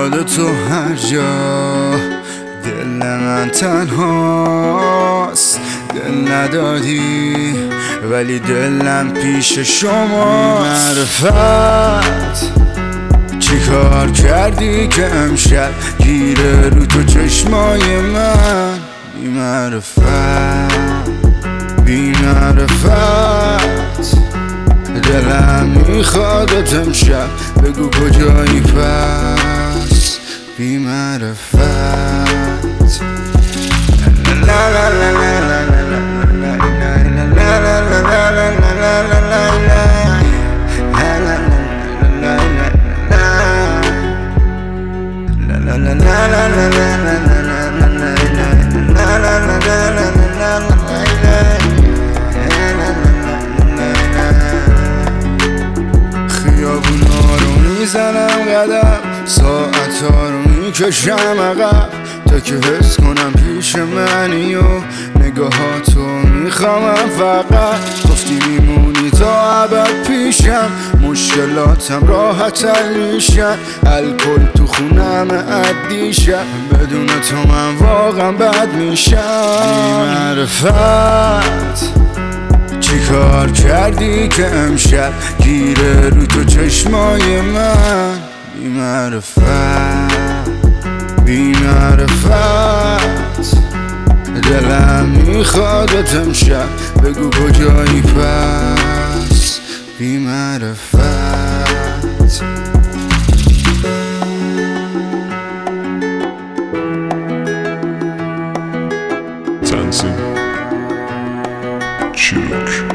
یاد تو هر جا دل من تنهاست. دل ندادی ولی دلم پیش شما. معرفت چی کار کردی که امشب گیره رو تو چشمای من؟ بی معرفت بی معرفت دلم میخوادت امشب، بگو کجایی پس؟ بی معرفت لا لا لا لا لا لا خیابونا رو میزنم قدم، ساعتها رو میکشم عقب تا که حس کنم پیش منی و نگاهاتو میخوامم. فقط گفتی میمونی تا ابد پیشم، مشکلاتم راحت حل میشن، الکل تو خونم عدیشم، بدون تو من واقعا بد میشم. بی معرفت چی کار کردی که امشب گیره رو تو چشمای من؟ بی معرفت بی معرفت دلم میخوادت امشب، بگو کجایی پس؟ بی معرفت Dancing Chick.